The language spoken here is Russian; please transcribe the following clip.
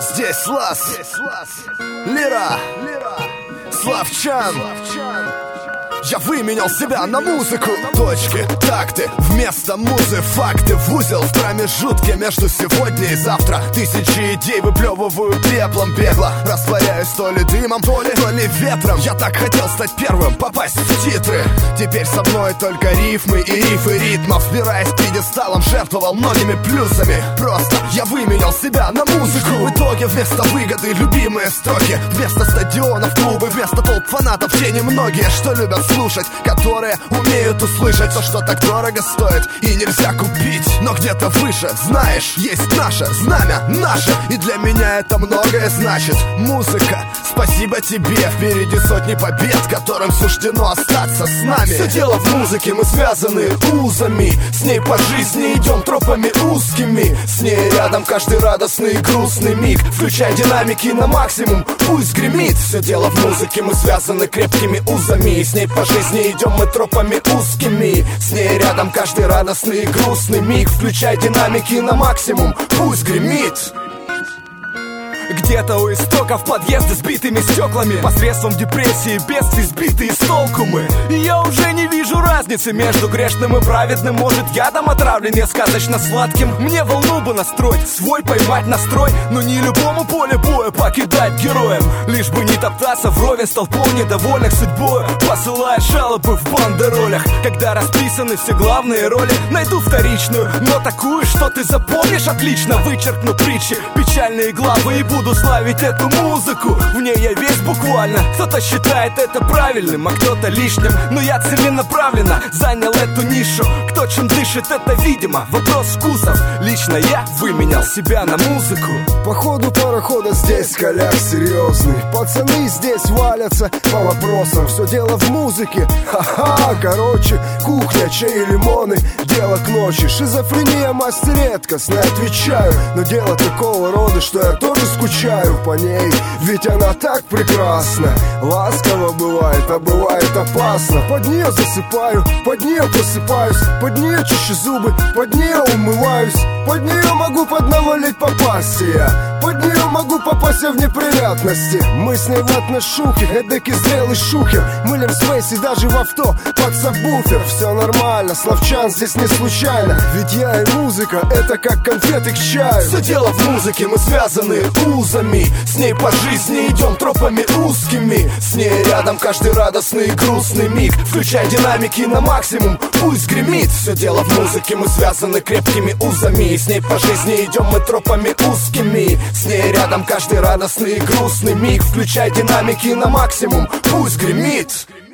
Здесь Лас, Лира, Славчан. Я выменял себя на музыку. Точки, такты, вместо музы факты. В узел в промежутке между сегодня и завтра. Тысячи идей выплевываю пеплом бегло. Растворяюсь то ли дымом, то ли ветром. Я так хотел стать первым, попасть в титры. Теперь со мной только рифмы и рифы ритмов. Вбираясь пьедесталом, жертвовал многими плюсами. Просто я выменял себя на музыку. В итоге вместо выгоды любимые строки. Вместо стадионов клубы, вместо толп фанатов те немногие, что любят слушать, которые умеют услышать то, что так дорого стоит и нельзя купить. Но где-то выше, знаешь, есть наше знамя, наше. И для меня это многое значит. Музыка, спасибо тебе. Впереди сотни побед, которым суждено остаться с нами. Все дело в музыке, мы связаны узами. С ней по жизни идем тропами узкими. С ней рядом каждый радостный и грустный миг. Включай динамики на максимум, пусть гремит. Все дело в музыке, мы связаны крепкими узами. И с ней по жизни идем мы тропами узкими. С ней рядом каждый радостный и грустный миг. Включай динамики на максимум, пусть гремит. Где-то у истоков подъезды с битыми стеклами. Посредством депрессии, бедствий сбитые с толку мы. И я уже не вижу разницы между грешным и праведным. Может, ядом отравлен я сказочно сладким. Мне волну бы настроить, свой поймать настрой. Но не любому поле боя покидать героем. Лишь бы не топтаться вровень с толпой недовольных судьбой, посылая жалобы в бандеролях. Когда расписаны все главные роли, найду вторичную, но такую, что ты запомнишь отлично. Вычеркну притчи, печальные главы и буду славить эту музыку. В ней я весь буквально. Кто-то считает это правильным, а кто-то лишним. Но я целенаправленно занял эту нишу. Кто чем дышит, это видимо вопрос вкусов. Лично я выменял себя на музыку. По ходу парохода здесь коляк серьезный. Пацаны здесь валятся по вопросам. Все дело в музыке. Ха-ха, короче, кухня, чай и лимоны. Дело к ночи. Шизофрения, мастер редкостно, отвечаю. Но дело такого рода, что я тоже скучаю по ней. Ведь она так прекрасна. Ласково бывает, а бывает опасно. Под нее засыпаю, под нее просыпаюсь. Под нее чищу зубы, под нее умываюсь. Под нее могу под навалить попасть я. Под нее могу попасть в неприятности. Мы с ней в отношухе, эдакий зрелый шухер. Мылим Свейси даже в авто под сабвуфер. Все нормально, Славчан здесь не случайно. Ведь я и музыка, это как конфеты к чаю. Все дело в музыке, мы связаны узами. С ней по жизни идем тропами узкими. С ней рядом каждый радостный и грустный миг. Включай динамики на максимум, пусть гремит. Все дело в музыке, мы связаны крепкими узами. С ней по жизни идем мы тропами узкими. С ней рядом каждый радостный и грустный миг. Включай динамики на максимум, пусть гремит.